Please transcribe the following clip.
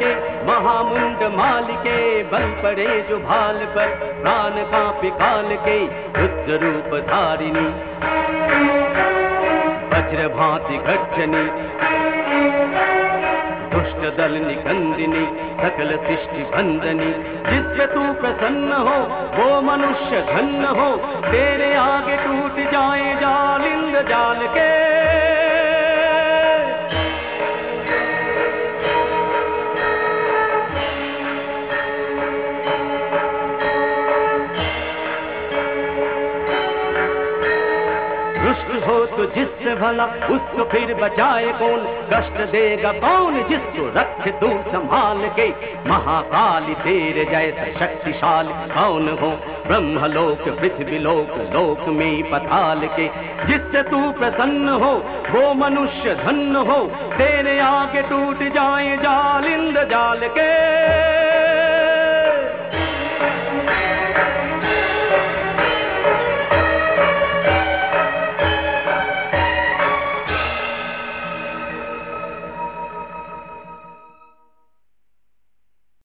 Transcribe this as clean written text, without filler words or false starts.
के महामुंड माल के, बल पड़े जो भाल पर प्राण कांपे काल के, रुद्र रूप धारिणी वज्र भांति गर्जनी, दुष्ट दल निकंदिनी सकल सृष्टि बंदनी। जिससे तू प्रसन्न हो वो मनुष्य धन्य हो, तेरे आगे टूट जाए जाल इंद्र जाल के। दुष्ट हो तो जिससे भला उसको फिर बचाए कौन, कष्ट देगा कौन जिसको रखे तू संभाल के। महाकाली तेरे जैसा शक्तिशाली कौन हो, ब्रह्मलोक पृथ्वी लोक लोक में पताल के। जिससे तू प्रसन्न हो वो मनुष्य धन्य हो, तेरे आगे टूट जाए जाल इंद्र जाल के।